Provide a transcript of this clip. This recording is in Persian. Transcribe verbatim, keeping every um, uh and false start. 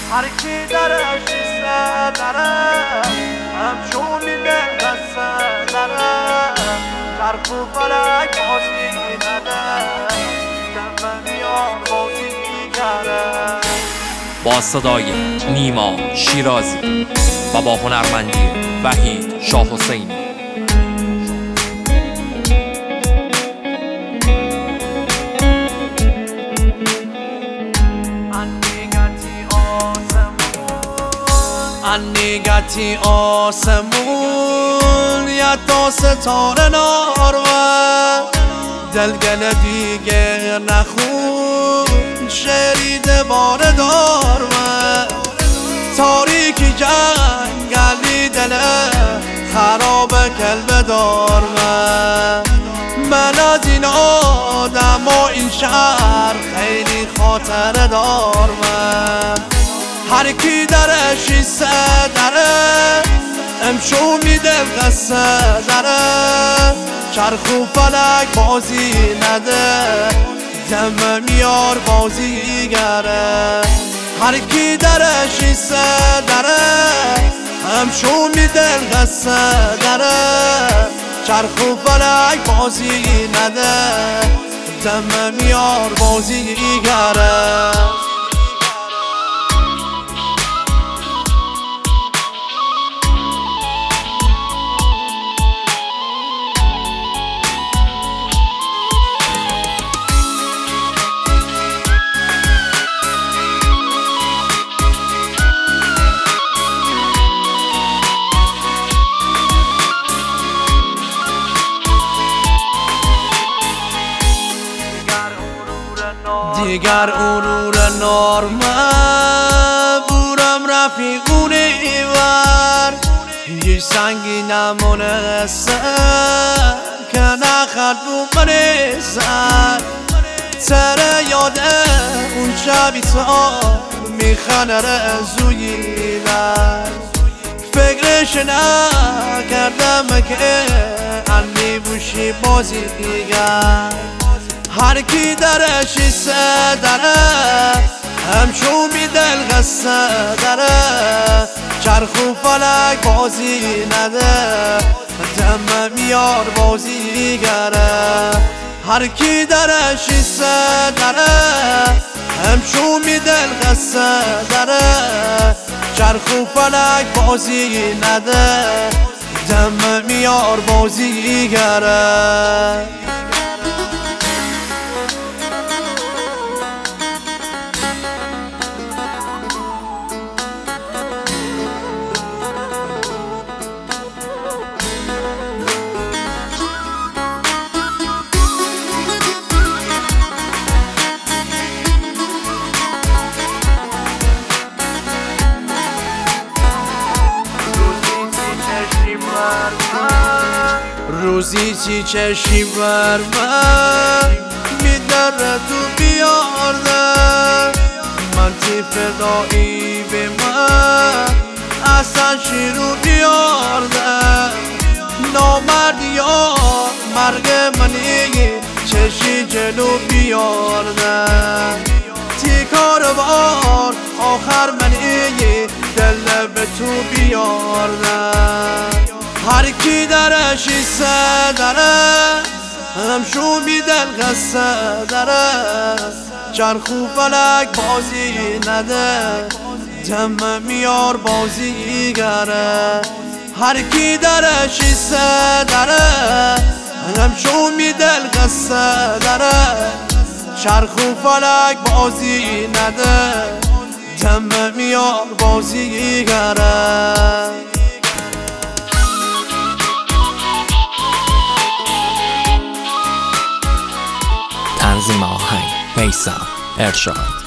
هر کی درش ایسته داره همچون میده قصه داره چرخ و فلک بازی نده دم میار بازی گره. با صدای نیما شیرازی و با هنرمندی وحید شاه حسینی. انیگتی آسمون یا تا ستاره نارون دلگل دیگه نخون شرید بار دارمه تاریکی جنگلی دله خراب کلب دارمه. من از این آدم و این شهر خیلی خاطر دارمه. هر کی درش ایسته داره امشو میده قصه داره چرخ و فلک بازی نده دم میار بازی گره. هر کی درش ایسته داره امشو میده قصه داره چرخ و فلک بازی نده دم میار بازی گره. دیگر غرور نارمه بورم رفیقونه ایور یه سنگی نمونه سر که نخد رو منیزن سر یاده اون شبی تا میخنه رزوییدن فکرش نکردم که انی بوشی بازی دیگر. هر کی درش ایسته داره همچون میدل قصه داره چرخ و فلک بازی نده دم میار بازی گره. هر کی درش ایسته داره همچون میدل قصه داره چرخ و فلک بازی نده دم میار بازی گره. روزی چی چشی بر من میدره تو بیارده من تی فدایی به من اصلا شیرو بیارده نامردی یا مرگ منی چشی جلو بیارده تی کاروار آخر منی دل به تو بیارده. هر کی درش ایسته داره همشو میدل قصه داره چرخ و فلک بازی نده دم میار بازی گره. هر کی درش ایسته داره همشو میدل قصه داره چرخ و فلک بازی نده دم میار بازی گره. تنظیم آهنگ میثم ارشاد.